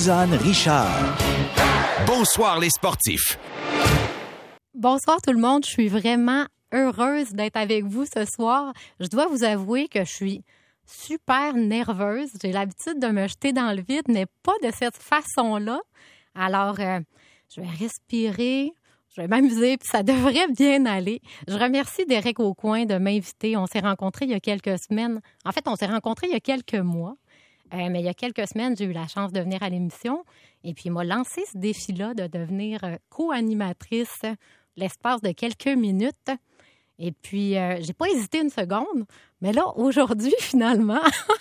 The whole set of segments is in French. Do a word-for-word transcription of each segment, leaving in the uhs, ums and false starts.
Suzanne Richard. Bonsoir les sportifs. Bonsoir tout le monde, je suis vraiment heureuse d'être avec vous ce soir. Je dois vous avouer que je suis super nerveuse. J'ai l'habitude de me jeter dans le vide, mais pas de cette façon-là. Alors, euh, je vais respirer, je vais m'amuser, puis ça devrait bien aller. Je remercie Derek Aucoin de m'inviter. On s'est rencontrés il y a quelques semaines. En fait, on s'est rencontrés il y a quelques mois. Euh, mais il y a quelques semaines, j'ai eu la chance de venir à l'émission. Et puis, il m'a lancé ce défi-là de devenir co-animatrice l'espace de quelques minutes. Et puis, euh, j'ai pas hésité une seconde. Mais là, aujourd'hui, finalement,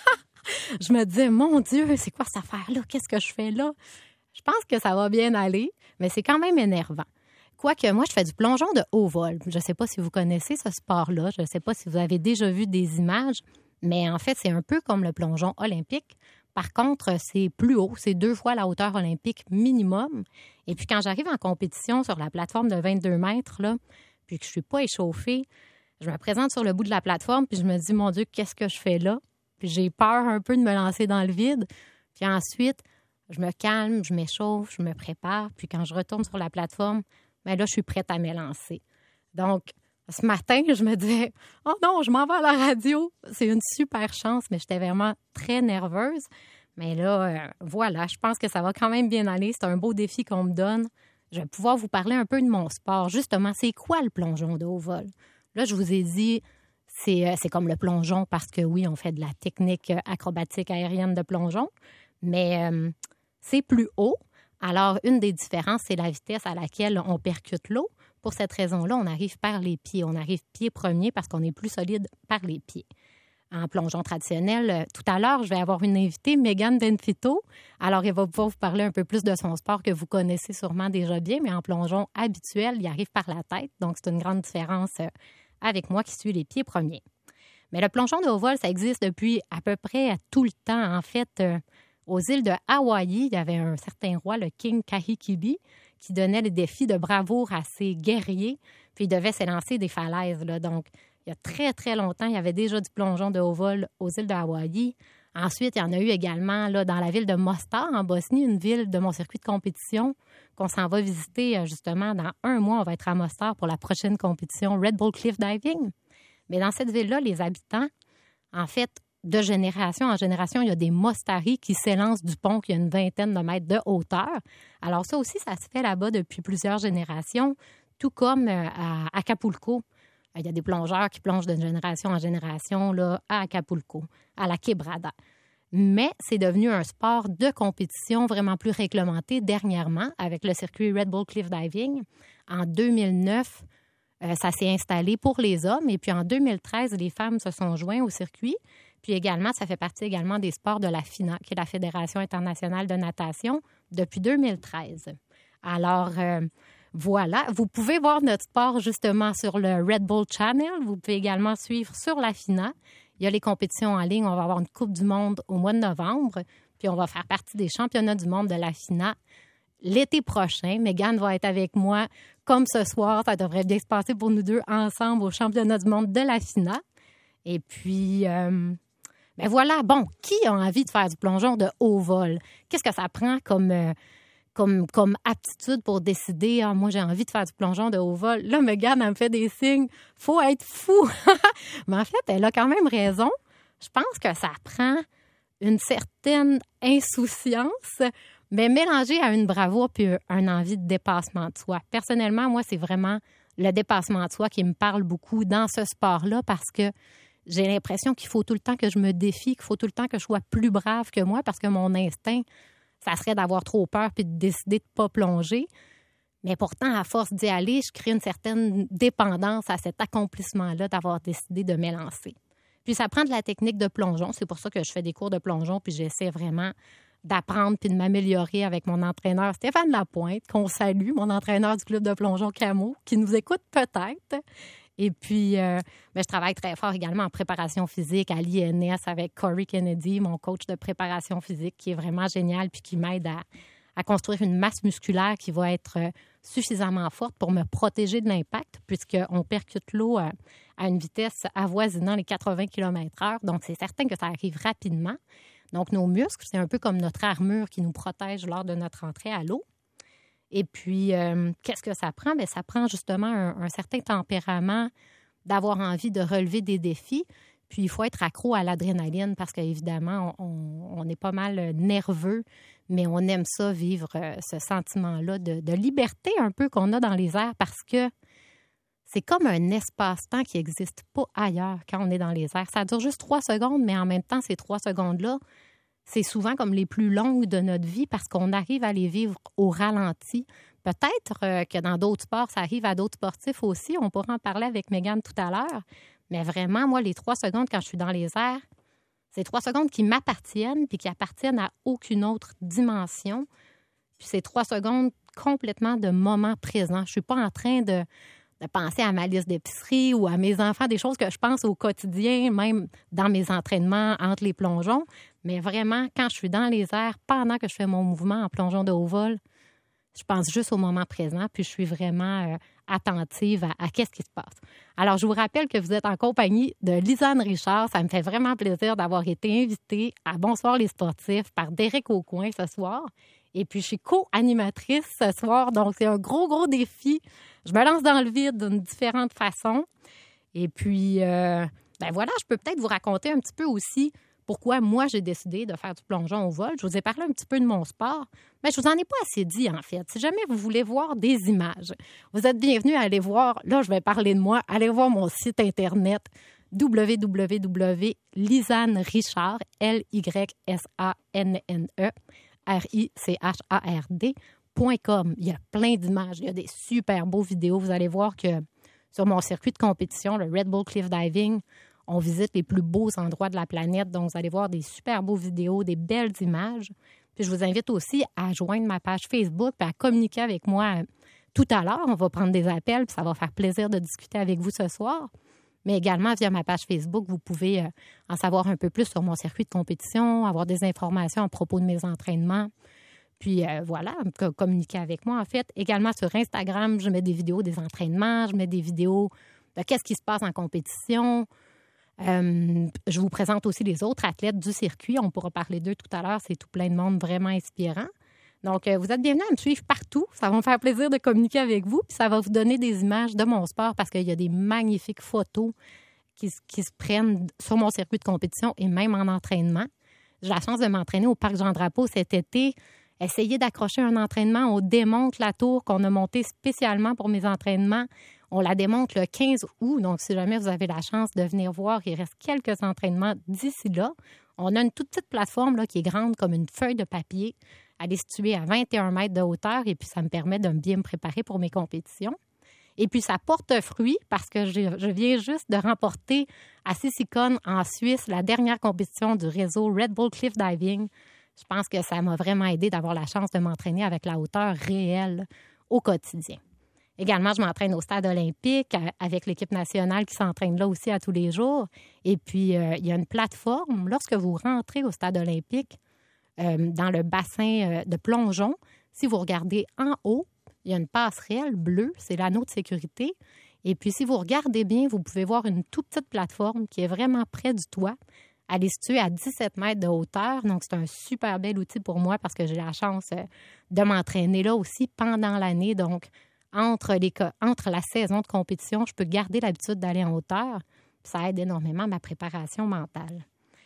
je me disais, mon Dieu, c'est quoi cette affaire-là? Qu'est-ce que je fais là? Je pense que ça va bien aller, mais c'est quand même énervant. Quoique, moi, je fais du plongeon de haut vol. Je ne sais pas si vous connaissez ce sport-là. Je ne sais pas si vous avez déjà vu des images. Mais en fait, c'est un peu comme le plongeon olympique. Par contre, c'est plus haut. C'est deux fois la hauteur olympique minimum. Et puis, quand j'arrive en compétition sur la plateforme de vingt-deux mètres, là, puis que je ne suis pas échauffée, je me présente sur le bout de la plateforme, puis je me dis, mon Dieu, qu'est-ce que je fais là? Puis j'ai peur un peu de me lancer dans le vide. Puis ensuite, je me calme, je m'échauffe, je me prépare. Puis quand je retourne sur la plateforme, bien là, je suis prête à m'élancer. Donc, ce matin, je me disais, oh non, je m'en vais à la radio. C'est une super chance, mais j'étais vraiment très nerveuse. Mais là, euh, voilà, je pense que ça va quand même bien aller. C'est un beau défi qu'on me donne. Je vais pouvoir vous parler un peu de mon sport. Justement, c'est quoi le plongeon de haut vol? Là, je vous ai dit, c'est, euh, c'est comme le plongeon parce que oui, on fait de la technique acrobatique aérienne de plongeon, mais euh, c'est plus haut. Alors, une des différences, c'est la vitesse à laquelle on percute l'eau. Pour cette raison-là, on arrive par les pieds. On arrive pied premier parce qu'on est plus solide par les pieds. En plongeon traditionnel, tout à l'heure, je vais avoir une invitée, Megan Benfito. Alors, elle va pouvoir vous parler un peu plus de son sport que vous connaissez sûrement déjà bien, mais en plongeon habituel, il arrive par la tête. Donc, c'est une grande différence avec moi qui suis les pieds premiers. Mais le plongeon de haut vol, ça existe depuis à peu près tout le temps. En fait, euh, aux îles de Hawaï, il y avait un certain roi, le King Kahekili, qui donnait des défis de bravoure à ses guerriers, puis il devait s'élancer des falaises. Là. Donc, il y a très, très longtemps, il y avait déjà du plongeon de haut vol aux îles de Hawaï. Ensuite, il y en a eu également là, dans la ville de Mostar, en Bosnie, une ville de mon circuit de compétition qu'on s'en va visiter justement dans un mois. On va être à Mostar pour la prochaine compétition Red Bull Cliff Diving. Mais dans cette ville-là, les habitants, en fait, de génération en génération, il y a des Mostaris qui s'élancent du pont qui a une vingtaine de mètres de hauteur. Alors ça aussi, ça se fait là-bas depuis plusieurs générations, tout comme à Acapulco. Il y a des plongeurs qui plongent de génération en génération là, à Acapulco, à la Quebrada. Mais c'est devenu un sport de compétition vraiment plus réglementé dernièrement avec le circuit Red Bull Cliff Diving. En deux mille neuf, euh, ça s'est installé pour les hommes. Et puis en deux mille treize, les femmes se sont joints au circuit. Puis également, ça fait partie également des sports de la FINA, qui est la Fédération internationale de natation, depuis deux mille treize. Alors, euh, voilà. Vous pouvez voir notre sport justement sur le Red Bull Channel. Vous pouvez également suivre sur la FINA. Il y a les compétitions en ligne. On va avoir une Coupe du monde au mois de novembre. Puis on va faire partie des championnats du monde de la FINA l'été prochain. Megan va être avec moi comme ce soir. Ça devrait bien se passer pour nous deux ensemble au championnat du monde de la FINA. Et puis... Euh, Ben voilà, bon, qui a envie de faire du plongeon de haut vol? Qu'est-ce que ça prend comme, euh, comme, comme aptitude pour décider, ah, moi, j'ai envie de faire du plongeon de haut vol? Là, Megan, elle me fait des signes. Faut être fou! Mais en fait, elle a quand même raison. Je pense que ça prend une certaine insouciance, mais mélangée à une bravoure puis une envie de dépassement de soi. Personnellement, moi, c'est vraiment le dépassement de soi qui me parle beaucoup dans ce sport-là parce que j'ai l'impression qu'il faut tout le temps que je me défie, qu'il faut tout le temps que je sois plus brave que moi parce que mon instinct, ça serait d'avoir trop peur puis de décider de ne pas plonger. Mais pourtant, à force d'y aller, je crée une certaine dépendance à cet accomplissement-là d'avoir décidé de m'élancer. Puis ça prend de la technique de plongeon. C'est pour ça que je fais des cours de plongeon puis j'essaie vraiment d'apprendre puis de m'améliorer avec mon entraîneur Stéphane Lapointe, qu'on salue, mon entraîneur du club de plongeon Camo, qui nous écoute peut-être. Et puis, euh, ben, je travaille très fort également en préparation physique à l'I N S avec Corey Kennedy, mon coach de préparation physique, qui est vraiment génial puis qui m'aide à, à construire une masse musculaire qui va être suffisamment forte pour me protéger de l'impact, puisqu'on percute l'eau à, à une vitesse avoisinant les quatre-vingts kilomètres heure. Donc, c'est certain que ça arrive rapidement. Donc, nos muscles, c'est un peu comme notre armure qui nous protège lors de notre entrée à l'eau. Et puis, euh, qu'est-ce que ça prend? Bien, ça prend justement un, un certain tempérament d'avoir envie de relever des défis. Puis, il faut être accro à l'adrénaline parce qu'évidemment, on, on est pas mal nerveux, mais on aime ça, vivre euh, ce sentiment-là de, de liberté un peu qu'on a dans les airs parce que c'est comme un espace-temps qui n'existe pas ailleurs quand on est dans les airs. Ça dure juste trois secondes, mais en même temps, ces trois secondes-là, c'est souvent comme les plus longues de notre vie parce qu'on arrive à les vivre au ralenti. Peut-être euh, que dans d'autres sports, ça arrive à d'autres sportifs aussi. On pourra en parler avec Mégane tout à l'heure. Mais vraiment, moi, les trois secondes quand je suis dans les airs, c'est trois secondes qui m'appartiennent puis qui appartiennent à aucune autre dimension. Puis c'est trois secondes complètement de moment présent. Je ne suis pas en train de, de penser à ma liste d'épicerie ou à mes enfants, des choses que je pense au quotidien, même dans mes entraînements entre les plongeons. Mais vraiment, quand je suis dans les airs, pendant que je fais mon mouvement en plongeon de haut vol, je pense juste au moment présent, puis je suis vraiment euh, attentive à, à qu'est-ce qui se passe. Alors, je vous rappelle que vous êtes en compagnie de Lisanne Richard. Ça me fait vraiment plaisir d'avoir été invitée à Bonsoir les sportifs par Derek Aucoin ce soir. Et puis, je suis co-animatrice ce soir, donc c'est un gros, gros défi. Je me lance dans le vide d'une différente façon. Et puis, euh, ben voilà, je peux peut-être vous raconter un petit peu aussi pourquoi moi, j'ai décidé de faire du plongeon au vol. Je vous ai parlé un petit peu de mon sport, mais je vous en ai pas assez dit, en fait. Si jamais vous voulez voir des images, vous êtes bienvenus à aller voir, là, je vais parler de moi, allez voir mon site Internet w w w point lisanne richard, L Y S A N N E, R I C H A R D, point com. Il y a plein d'images, il y a des super beaux vidéos. Vous allez voir que sur mon circuit de compétition, le Red Bull Cliff Diving, on visite les plus beaux endroits de la planète. Donc, vous allez voir des super beaux vidéos, des belles images. Puis, je vous invite aussi à joindre ma page Facebook et à communiquer avec moi tout à l'heure. On va prendre des appels, puis ça va faire plaisir de discuter avec vous ce soir. Mais également, via ma page Facebook, vous pouvez en savoir un peu plus sur mon circuit de compétition, avoir des informations à propos de mes entraînements. Puis, euh, voilà, communiquer avec moi, en fait. Également, sur Instagram, je mets des vidéos des entraînements, je mets des vidéos de qu'est-ce qui se passe en compétition. Euh, je vous présente aussi les autres athlètes du circuit. On pourra parler d'eux tout à l'heure. C'est tout plein de monde vraiment inspirant. Donc, euh, vous êtes bienvenus à me suivre partout. Ça va me faire plaisir de communiquer avec vous. Puis ça va vous donner des images de mon sport parce qu'il y a des magnifiques photos qui, qui se prennent sur mon circuit de compétition et même en entraînement. J'ai la chance de m'entraîner au Parc Jean-Drapeau cet été. Essayer d'accrocher un entraînement. On démonte la tour qu'on a montée spécialement pour mes entraînements. On la démonte le quinze août, donc si jamais vous avez la chance de venir voir, il reste quelques entraînements d'ici là. On a une toute petite plateforme là, qui est grande comme une feuille de papier. Elle est située à vingt et un mètres de hauteur et puis ça me permet de bien me préparer pour mes compétitions. Et puis ça porte fruit parce que je, je viens juste de remporter à Sisicon en Suisse la dernière compétition du réseau Red Bull Cliff Diving. Je pense que ça m'a vraiment aidé d'avoir la chance de m'entraîner avec la hauteur réelle au quotidien. Également, je m'entraîne au stade olympique avec l'équipe nationale qui s'entraîne là aussi à tous les jours. Et puis, euh, il y a une plateforme. Lorsque vous rentrez au stade olympique, euh, dans le bassin euh, de plongeon, si vous regardez en haut, il y a une passerelle bleue, c'est l'anneau de sécurité. Et puis, si vous regardez bien, vous pouvez voir une toute petite plateforme qui est vraiment près du toit. Elle est située à dix-sept mètres de hauteur. Donc, c'est un super bel outil pour moi parce que j'ai la chance euh, de m'entraîner là aussi pendant l'année. Donc, Entre, les, entre la saison de compétition, je peux garder l'habitude d'aller en hauteur. Ça aide énormément à ma préparation mentale.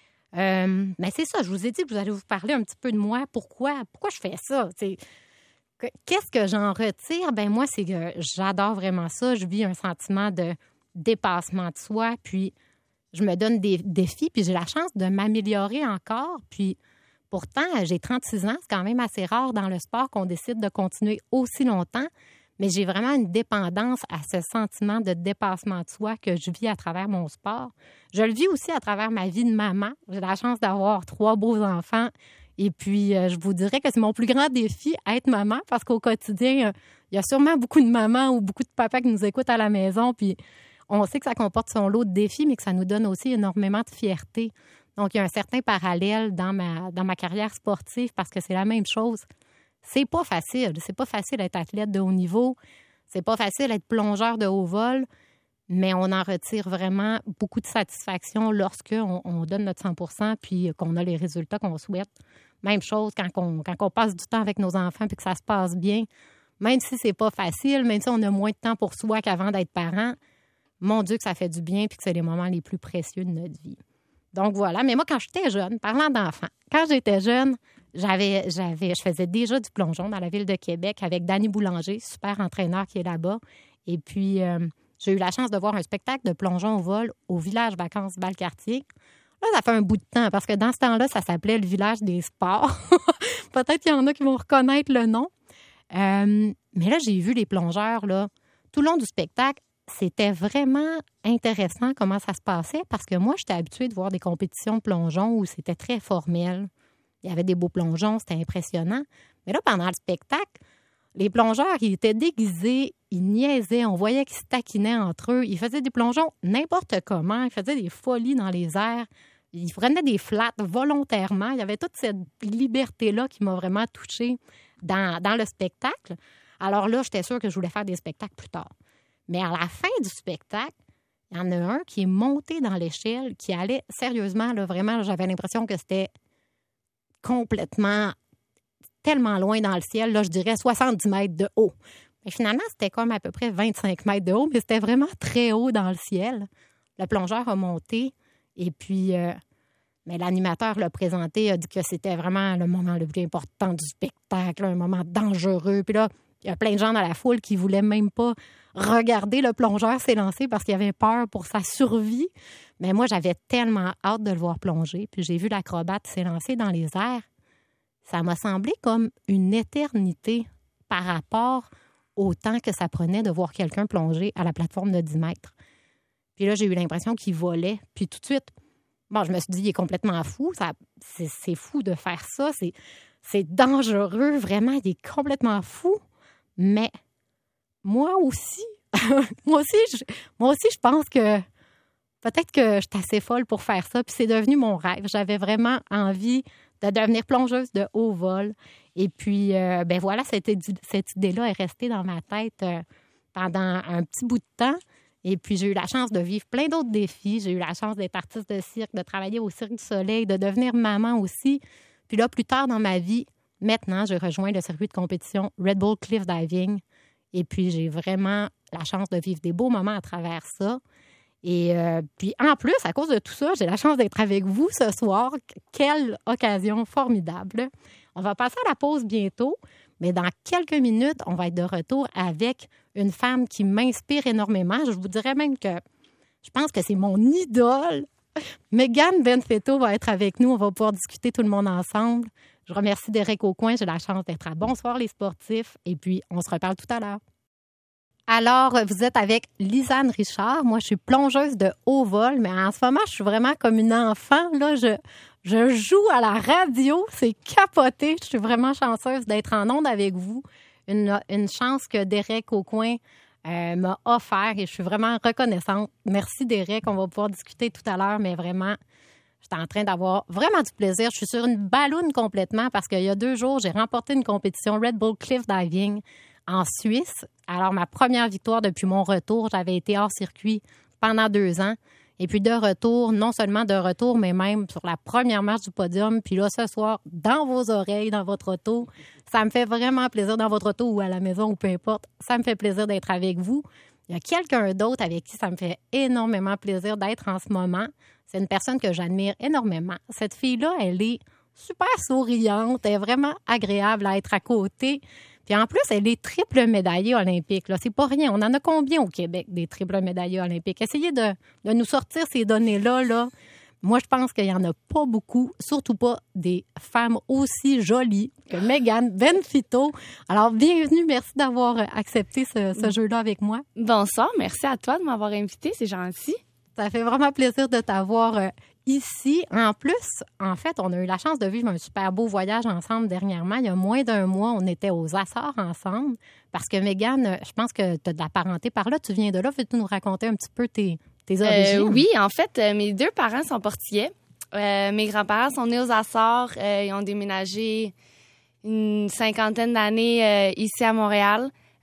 Euh, mais c'est ça, je vous ai dit que vous allez vous parler un petit peu de moi. Pourquoi, pourquoi je fais ça? T'sais, qu'est-ce que j'en retire? Ben moi, c'est que j'adore vraiment ça. Je vis un sentiment de dépassement de soi, puis je me donne des défis, puis j'ai la chance de m'améliorer encore. Puis pourtant, j'ai trente-six ans, c'est quand même assez rare dans le sport qu'on décide de continuer aussi longtemps. Mais j'ai vraiment une dépendance à ce sentiment de dépassement de soi que je vis à travers mon sport. Je le vis aussi à travers ma vie de maman. J'ai la chance d'avoir trois beaux enfants. Et puis, euh, je vous dirais que c'est mon plus grand défi, être maman, parce qu'au quotidien, euh, il y a sûrement beaucoup de mamans ou beaucoup de papas qui nous écoutent à la maison. Puis, on sait que ça comporte son lot de défis, mais que ça nous donne aussi énormément de fierté. Donc, il y a un certain parallèle dans ma, dans ma carrière sportive parce que c'est la même chose. C'est pas facile. C'est pas facile d'être athlète de haut niveau. C'est pas facile d'être plongeur de haut vol. mais on en retire vraiment beaucoup de satisfaction lorsqu'on on donne notre cent pour cent puis qu'on a les résultats qu'on souhaite. Même chose quand on, quand on passe du temps avec nos enfants puis que ça se passe bien, même si c'est pas facile, même si on a moins de temps pour soi qu'avant d'être parent, mon Dieu que ça fait du bien puis que c'est les moments les plus précieux de notre vie. Donc voilà, mais moi quand j'étais jeune, parlant d'enfants, quand j'étais jeune, j'avais, j'avais, je faisais déjà du plongeon dans la ville de Québec avec Danny Boulanger, super entraîneur qui est là-bas. Et puis, euh, j'ai eu la chance de voir un spectacle de plongeon au vol au village vacances Valcartier. Là, ça fait un bout de temps parce que dans ce temps-là, ça s'appelait le village des sports. Peut-être qu'il y en a qui vont reconnaître le nom. Euh, mais là, j'ai vu les plongeurs là, tout le long du spectacle. C'était vraiment intéressant comment ça se passait parce que moi, j'étais habituée de voir des compétitions de plongeon où c'était très formel. Il y avait des beaux plongeons, c'était impressionnant. Mais là, pendant le spectacle, les plongeurs, ils étaient déguisés, ils niaisaient, on voyait qu'ils se taquinaient entre eux. Ils faisaient des plongeons n'importe comment, ils faisaient des folies dans les airs. Ils prenaient des flats volontairement. Il y avait toute cette liberté-là qui m'a vraiment touchée dans, dans le spectacle. Alors là, j'étais sûre que je voulais faire des spectacles plus tard. Mais à la fin du spectacle, il y en a un qui est monté dans l'échelle, qui allait sérieusement, là, vraiment, j'avais l'impression que c'était complètement, tellement loin dans le ciel, là, je dirais soixante-dix mètres de haut. Mais finalement, c'était comme à peu près vingt-cinq mètres de haut, mais c'était vraiment très haut dans le ciel. Le plongeur a monté et puis, euh, mais l'animateur l'a présenté, a dit que c'était vraiment le moment le plus important du spectacle, un moment dangereux. Puis là, il y a plein de gens dans la foule qui ne voulaient même pas regarder le plongeur s'élancer parce qu'il avait peur pour sa survie. Mais moi, j'avais tellement hâte de le voir plonger. Puis j'ai vu l'acrobate s'élancer dans les airs. Ça m'a semblé comme une éternité par rapport au temps que ça prenait de voir quelqu'un plonger à la plateforme de dix mètres. Puis là, j'ai eu l'impression qu'il volait. Puis tout de suite, bon, je me suis dit, il est complètement fou. Ça, c'est, c'est fou de faire ça. C'est, c'est dangereux. Vraiment, il est complètement fou. Mais moi aussi, moi aussi, je, moi aussi, je pense que peut-être que je suis assez folle pour faire ça. Puis c'est devenu mon rêve. J'avais vraiment envie de devenir plongeuse de haut vol. Et puis, euh, ben voilà, cette, cette idée-là est restée dans ma tête euh, pendant un petit bout de temps. Et puis, j'ai eu la chance de vivre plein d'autres défis. J'ai eu la chance d'être artiste de cirque, de travailler au Cirque du Soleil, de devenir maman aussi. Puis là, plus tard dans ma vie, maintenant, j'ai rejoint le circuit de compétition Red Bull Cliff Diving. Et puis, j'ai vraiment la chance de vivre des beaux moments à travers ça. Et euh, puis, en plus, à cause de tout ça, j'ai la chance d'être avec vous ce soir. Quelle occasion formidable. On va passer à la pause bientôt, mais dans quelques minutes, on va être de retour avec une femme qui m'inspire énormément. Je vous dirais même que je pense que c'est mon idole. Mégane Benfetto va être avec nous. On va pouvoir discuter tout le monde ensemble. Je remercie Derek Aucoin. J'ai la chance d'être à Bonsoir les sportifs. Et puis, on se reparle tout à l'heure. Alors, vous êtes avec Lisanne Richard. Moi, je suis plongeuse de haut vol, mais en ce moment, je suis vraiment comme une enfant. Là, je, je joue à la radio. C'est capoté. Je suis vraiment chanceuse d'être en onde avec vous. Une, une chance que Derek Aucoin euh, m'a offert et je suis vraiment reconnaissante. Merci, Derek. On va pouvoir discuter tout à l'heure, mais vraiment, j'étais en train d'avoir vraiment du plaisir. Je suis sur une balloune complètement parce qu'il y a deux jours, j'ai remporté une compétition Red Bull Cliff Diving en Suisse. Alors, ma première victoire depuis mon retour, j'avais été hors circuit pendant deux ans. Et puis de retour, non seulement de retour, mais même sur la première marche du podium. Puis là, ce soir, dans vos oreilles, dans votre auto, ça me fait vraiment plaisir dans votre auto ou à la maison ou peu importe. Ça me fait plaisir d'être avec vous. Il y a quelqu'un d'autre avec qui ça me fait énormément plaisir d'être en ce moment. C'est une personne que j'admire énormément. Cette fille-là, elle est super souriante. Elle est vraiment agréable à être à côté. Puis en plus, elle est triple médaillée olympique. Là. C'est pas rien. On en a combien au Québec, des triples médaillés olympiques? Essayez de, de nous sortir ces données-là. Là. Moi, je pense qu'il n'y en a pas beaucoup, surtout pas des femmes aussi jolies que Mégane Benfetto. Alors, bienvenue. Merci d'avoir accepté ce, ce jeu-là avec moi. Bonsoir. Merci à toi de m'avoir invitée. C'est gentil. Ça fait vraiment plaisir de t'avoir euh, ici. En plus, en fait, on a eu la chance de vivre un super beau voyage ensemble dernièrement. Il y a moins d'un mois, on était aux Açores ensemble. Parce que Mégane, je pense que tu as de la parenté par là. Tu viens de là. Veux-tu nous raconter un petit peu tes, tes origines? Euh, oui, en fait, euh, mes deux parents sont portugais. Euh, mes grands-parents sont nés aux Açores. Euh, ils ont déménagé une cinquantaine d'années euh, ici à Montréal.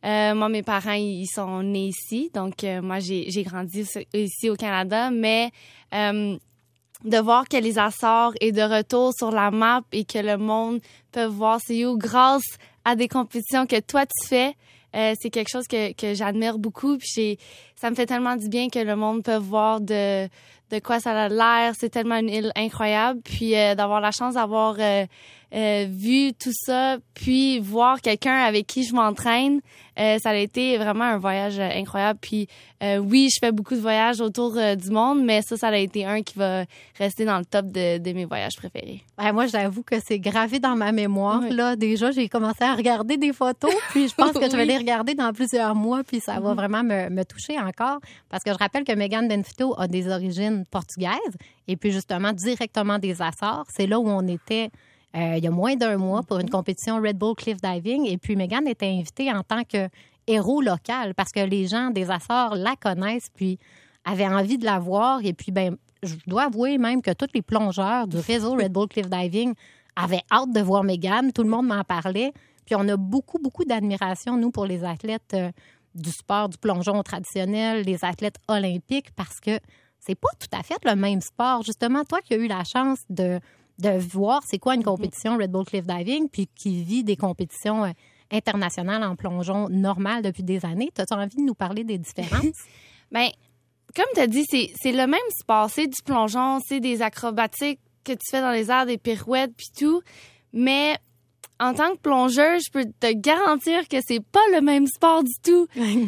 Euh, moi, mes parents, ils sont nés ici. Donc, euh, moi, j'ai, j'ai grandi ici au Canada. Mais euh, de voir que les Açores est de retour sur la map et que le monde peut voir c'est où grâce à des compétitions que toi, tu fais, euh, c'est quelque chose que, que j'admire beaucoup. Puis j'ai, ça me fait tellement du bien que le monde peut voir de, de quoi ça a l'air. C'est tellement une île incroyable. Puis euh, d'avoir la chance d'avoir... Euh, Euh, vu tout ça, puis voir quelqu'un avec qui je m'entraîne, euh, ça a été vraiment un voyage euh, incroyable. Puis euh, oui, je fais beaucoup de voyages autour euh, du monde, mais ça, ça a été un qui va rester dans le top de, de mes voyages préférés. Ben, moi, j'avoue que c'est gravé dans ma mémoire. Oui. Là, déjà, j'ai commencé à regarder des photos, puis je pense que je vais Oui. les regarder dans plusieurs mois, puis ça va vraiment me, me toucher encore. Parce que je rappelle que Megan Benfito a des origines portugaises, et puis justement, directement des Açores. C'est là où on était... Euh, il y a moins d'un mois pour une compétition Red Bull Cliff Diving. Et puis, Megan était invitée en tant que héros local parce que les gens des Açores la connaissent puis avaient envie de la voir. Et puis, ben, je dois avouer même que tous les plongeurs du réseau Red Bull Cliff Diving avaient hâte de voir Megan. Tout le monde m'en parlait. Puis, on a beaucoup, beaucoup d'admiration, nous, pour les athlètes euh, du sport, du plongeon traditionnel, les athlètes olympiques, parce que c'est pas tout à fait le même sport. Justement, toi qui as eu la chance de... de voir c'est quoi une compétition Red Bull Cliff Diving, puis qui vit des compétitions euh, internationales en plongeon normal depuis des années. As-tu envie de nous parler des différences? Bien, comme tu as dit, c'est, c'est le même sport. C'est du plongeon, c'est des acrobatiques que tu fais dans les airs, des pirouettes, puis tout. Mais en tant que plongeur, je peux te garantir que c'est pas le même sport du tout.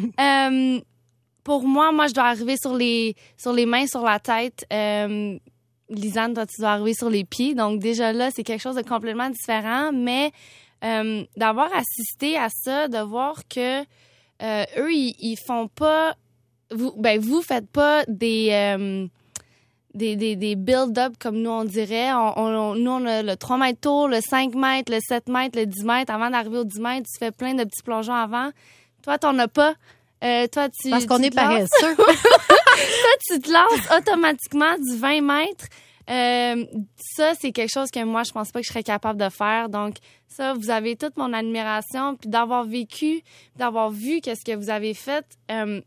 euh, pour moi, moi, je dois arriver sur les, sur les mains, sur la tête. Euh, Lisanne, toi, tu dois arriver sur les pieds. Donc, déjà là, c'est quelque chose de complètement différent. Mais euh, d'avoir assisté à ça, de voir que euh, eux, ils, ils font pas... Vous, ben, vous faites pas des, euh, des, des, des build-up comme nous, on dirait. On, on, nous, on a le trois mètres tour, le cinq mètres, le sept mètres, le dix mètres. Avant d'arriver au dix mètres, tu fais plein de petits plongeons avant. Toi, t'en as pas. Euh, toi, tu, Parce qu'on tu est paresseux. Toi, tu te lances automatiquement du vingt mètres. Euh, ça, c'est quelque chose que moi, je pense pas que je serais capable de faire. Donc, ça, vous avez toute mon admiration. Puis d'avoir vécu, d'avoir vu qu'est-ce que vous avez fait. Euh,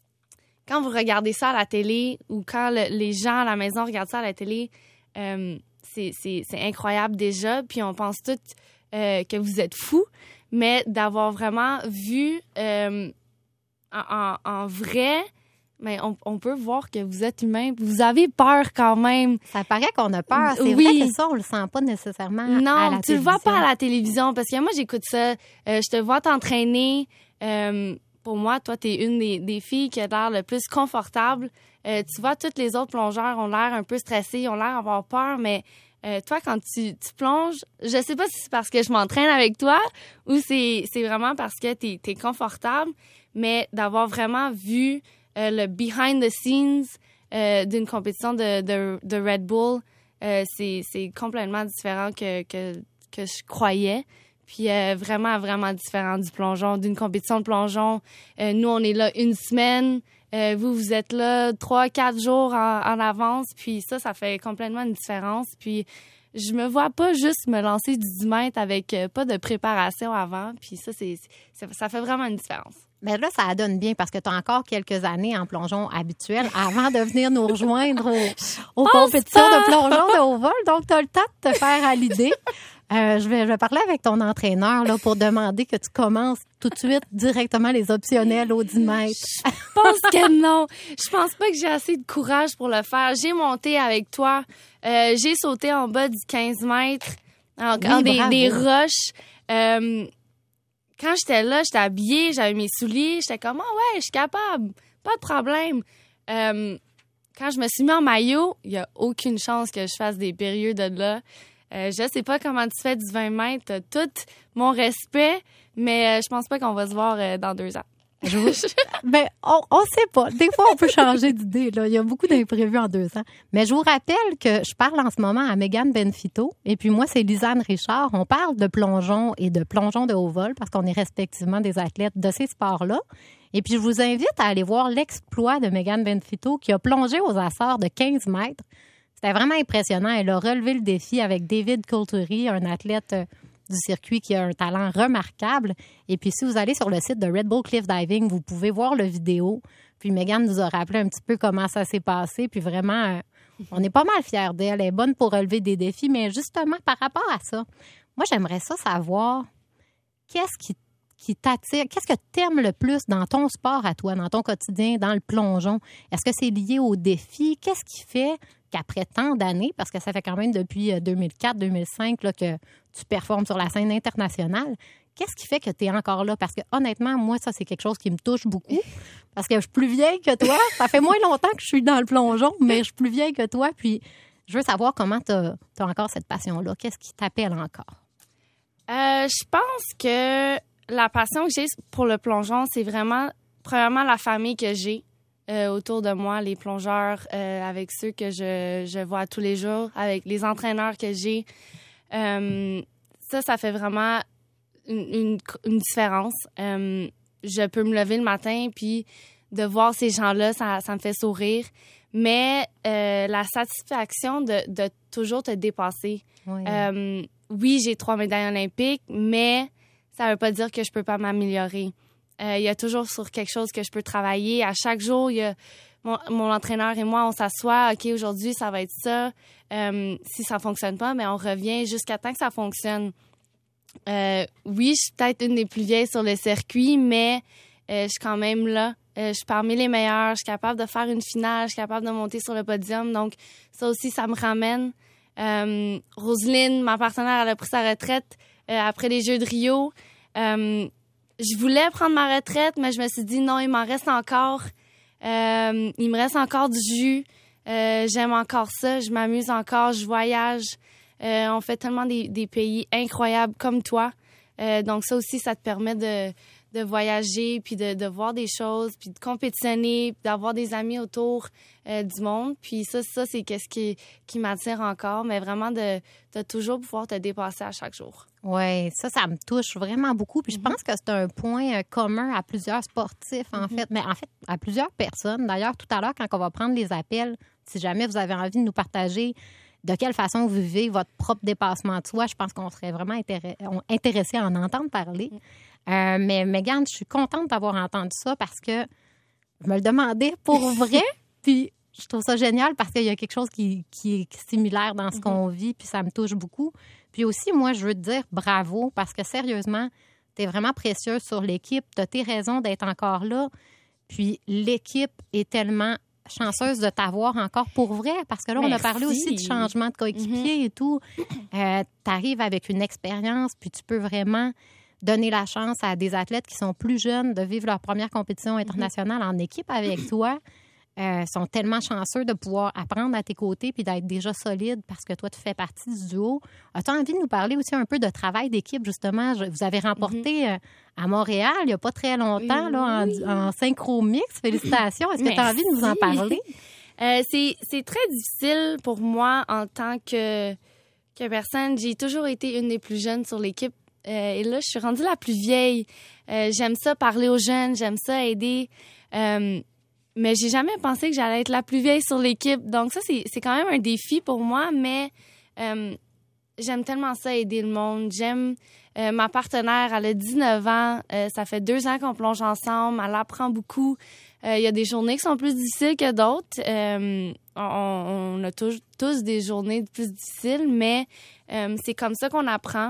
quand vous regardez ça à la télé ou quand le, les gens à la maison regardent ça à la télé, euh, c'est, c'est, c'est incroyable déjà. Puis on pense tous euh, que vous êtes fous. Mais d'avoir vraiment vu... Euh, En, en, en vrai, mais on, on peut voir que vous êtes humain. Vous avez peur quand même. Ça paraît qu'on a peur. C'est Oui. vrai que ça, on le sent pas nécessairement non, à la tu le télévision. vois pas à la télévision parce que moi, j'écoute ça. Euh, je te vois t'entraîner. Euh, pour moi, toi, t'es une des, des filles qui a l'air le plus confortable. Euh, tu vois, tous les autres plongeurs ont l'air un peu stressés, ont l'air d'avoir peur, mais euh, toi, quand tu, tu plonges, je sais pas si c'est parce que je m'entraîne avec toi ou c'est, c'est vraiment parce que t'es, t'es confortable, mais d'avoir vraiment vu euh, le behind the scenes euh, d'une compétition de, de, de Red Bull, euh, c'est, c'est complètement différent que, que, que je croyais. Puis euh, vraiment, vraiment différent du plongeon, d'une compétition de plongeon. Euh, nous, on est là une semaine. Euh, vous, vous êtes là trois, quatre jours en, en avance. Puis ça, ça fait complètement une différence. Puis je me vois pas juste me lancer du dix mètres avec euh, pas de préparation avant. Puis ça, c'est, c'est, ça fait vraiment une différence. Mais là, ça donne bien parce que tu as encore quelques années en plongeon habituel avant de venir nous rejoindre aux, aux compétitions de plongeon de haut vol. Donc, tu as le temps de te faire à l'idée. Euh, je, vais, je vais parler avec ton entraîneur là, pour demander que tu commences tout de suite directement les optionnels au dix mètres. Je pense que non. Je pense pas que j'ai assez de courage pour le faire. J'ai monté avec toi. Euh, j'ai sauté en bas du quinze mètres en, Oui, en des, bravo. des roches. Euh, quand j'étais là, j'étais habillée, j'avais mes souliers. J'étais comme, ah ouais, je suis capable. Pas de problème. Euh, quand je me suis mis en maillot, il y a aucune chance que je fasse des périlleux de là. Euh, je sais pas comment tu fais du vingt mètres. T'as tout mon respect, mais euh, je pense pas qu'on va se voir euh, dans deux ans. Je vous... ben, on, on sait pas. Des fois, on peut changer d'idée. Là. Il y a beaucoup d'imprévus en deux ans. Mais je vous rappelle que je parle en ce moment à Megan Benfito. Et puis moi, c'est Lisanne Richard. On parle de plongeon et de plongeon de haut vol parce qu'on est respectivement des athlètes de ces sports-là. Et puis, je vous invite à aller voir l'exploit de Megan Benfito qui a plongé aux Açores de quinze mètres. C'était vraiment impressionnant. Elle a relevé le défi avec David Coultry, un athlète du circuit qui a un talent remarquable. Et puis, si vous allez sur le site de Red Bull Cliff Diving, vous pouvez voir le vidéo. Puis, Megan nous a rappelé un petit peu comment ça s'est passé. Puis, vraiment, euh, on est pas mal fiers d'elle. Elle est bonne pour relever des défis. Mais justement, par rapport à ça, moi, j'aimerais ça savoir qu'est-ce qui qui t'attire? Qu'est-ce que tu aimes le plus dans ton sport à toi, dans ton quotidien, dans le plongeon? Est-ce que c'est lié aux défis? Qu'est-ce qui fait qu'après tant d'années, parce que ça fait quand même depuis deux mille quatre deux mille cinq là, que tu performes sur la scène internationale, qu'est-ce qui fait que tu es encore là? Parce que honnêtement, moi, ça, c'est quelque chose qui me touche beaucoup. Parce que je suis plus vieille que toi. Ça fait moins longtemps que je suis dans le plongeon, mais je suis plus vieille que toi. Puis je veux savoir comment tu as encore cette passion-là. Qu'est-ce qui t'appelle encore? Euh, je pense que la passion que j'ai pour le plongeon, c'est vraiment, premièrement, la famille que j'ai euh, autour de moi, les plongeurs, euh, avec ceux que je, je vois tous les jours, avec les entraîneurs que j'ai. Euh, ça, ça fait vraiment une, une, une différence. Euh, je peux me lever le matin, puis de voir ces gens-là, ça, ça me fait sourire. Mais euh, la satisfaction de, de toujours te dépasser. Oui, euh, oui j'ai trois médailles olympiques, mais ça ne veut pas dire que je peux pas m'améliorer. Euh, il y a toujours sur quelque chose que je peux travailler. À chaque jour, il y a mon, mon entraîneur et moi, on s'assoit. OK, aujourd'hui, ça va être ça. Euh, si ça fonctionne pas, mais on revient jusqu'à temps que ça fonctionne. Euh, oui, je suis peut-être une des plus vieilles sur le circuit, mais euh, je suis quand même là. Euh, je suis parmi les meilleures. Je suis capable de faire une finale. Je suis capable de monter sur le podium. Donc, ça aussi, ça me ramène. Euh, Roselyne, ma partenaire, elle a pris sa retraite euh, après les Jeux de Rio. Euh, je voulais prendre ma retraite, mais je me suis dit non, il m'en reste encore. Euh, il me reste encore du jus. Euh, j'aime encore ça. Je m'amuse encore. Je voyage. Euh, on fait tellement des, des pays incroyables comme toi. Euh, donc, ça aussi, ça te permet de, de voyager, puis de, de voir des choses, puis de compétitionner, puis d'avoir des amis autour euh, du monde. Puis ça, ça c'est qu'est-ce qui, qui m'attire encore, mais vraiment de, de toujours pouvoir te dépasser à chaque jour. Oui, ça, ça me touche vraiment beaucoup. Puis je pense que c'est un point commun à plusieurs sportifs, en mm-hmm. fait. Mais en fait, à plusieurs personnes. D'ailleurs, tout à l'heure, quand on va prendre les appels, si jamais vous avez envie de nous partager de quelle façon vous vivez votre propre dépassement de soi, je pense qu'on serait vraiment intéressé, intéressé à en entendre parler. Euh, mais Megan, je suis contente d'avoir entendu ça parce que je me le demandais pour vrai. Puis je trouve ça génial parce qu'il y a quelque chose qui, qui est similaire dans ce mm-hmm. qu'on vit, puis ça me touche beaucoup. Puis aussi, moi, je veux te dire bravo parce que sérieusement, tu es vraiment précieuse sur l'équipe. Tu as tes raisons d'être encore là. Puis l'équipe est tellement chanceuse de t'avoir encore pour vrai parce que là, Merci. On a parlé aussi de changement de coéquipier mm-hmm. et tout. Euh, tu arrives avec une expérience, puis tu peux vraiment donner la chance à des athlètes qui sont plus jeunes de vivre leur première compétition internationale mm-hmm. en équipe avec toi. Euh, sont tellement chanceux de pouvoir apprendre à tes côtés puis d'être déjà solide parce que toi, tu fais partie du duo. As-tu envie de nous parler aussi un peu de travail d'équipe, justement? Je, vous avez remporté mm-hmm. euh, à Montréal il n'y a pas très longtemps oui, là, en, oui. en synchro-mix. Félicitations. Est-ce que tu as envie de nous en parler? euh, c'est, c'est très difficile pour moi en tant que, que personne. J'ai toujours été une des plus jeunes sur l'équipe. Euh, et là, je suis rendue la plus vieille. Euh, j'aime ça parler aux jeunes. J'aime ça aider. Euh, Mais j'ai jamais pensé que j'allais être la plus vieille sur l'équipe. Donc ça, c'est, c'est quand même un défi pour moi, mais euh, j'aime tellement ça, aider le monde. J'aime euh, ma partenaire, elle a dix-neuf ans. Euh, ça fait deux ans qu'on plonge ensemble. Elle apprend beaucoup. Il euh, y a des journées qui sont plus difficiles que d'autres. Euh, on, on a tous, tous des journées plus difficiles, mais euh, c'est comme ça qu'on apprend.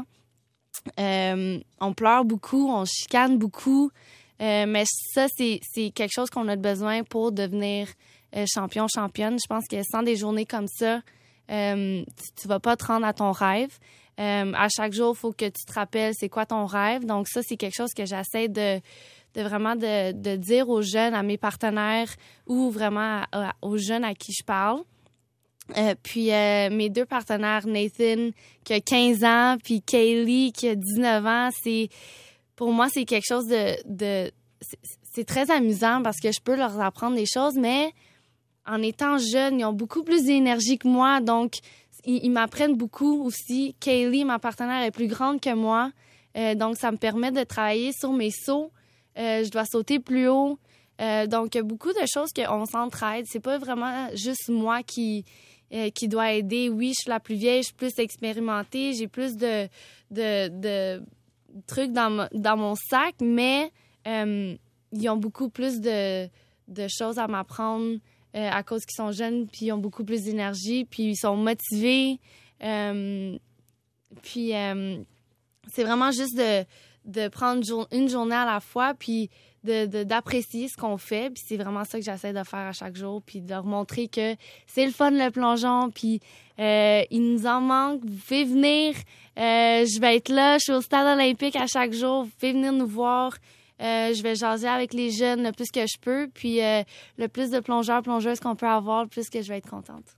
Euh, on pleure beaucoup, on chicane beaucoup. Euh, mais ça, c'est, c'est quelque chose qu'on a besoin pour devenir euh, champion, championne. Je pense que sans des journées comme ça, euh, tu, tu vas pas te rendre à ton rêve. Euh, à chaque jour, il faut que tu te rappelles c'est quoi ton rêve. Donc ça, c'est quelque chose que j'essaie de, de vraiment de, de dire aux jeunes, à mes partenaires ou vraiment à, à, aux jeunes à qui je parle. Euh, puis euh, mes deux partenaires, Nathan qui a quinze ans, puis Kaylee qui a dix-neuf ans, c'est... Pour moi, c'est quelque chose de... de c'est, c'est très amusant parce que je peux leur apprendre des choses, mais en étant jeune, ils ont beaucoup plus d'énergie que moi, donc ils, ils m'apprennent beaucoup aussi. Kaylee, ma partenaire, est plus grande que moi, euh, donc ça me permet de travailler sur mes sauts. Euh, je dois sauter plus haut. Euh, donc, il y a beaucoup de choses qu'on s'entraide. C'est pas vraiment juste moi qui, euh, qui doit aider. Oui, je suis la plus vieille, je suis plus expérimentée, j'ai plus de, de, de trucs dans, ma, dans mon sac, mais euh, ils ont beaucoup plus de, de choses à m'apprendre euh, à cause qu'ils sont jeunes, puis ils ont beaucoup plus d'énergie, puis ils sont motivés. Euh, puis euh, c'est vraiment juste de, de prendre jour, une journée à la fois, puis de, de, d'apprécier ce qu'on fait. Puis c'est vraiment ça que j'essaie de faire à chaque jour, puis de leur montrer que c'est le fun, le plongeon, puis euh, il nous en manque. Vous pouvez venir. Euh, je vais être là. Je suis au stade olympique à chaque jour. Vous pouvez venir nous voir. Euh, je vais jaser avec les jeunes le plus que je peux. Puis euh, le plus de plongeurs, plongeuses qu'on peut avoir, le plus que je vais être contente.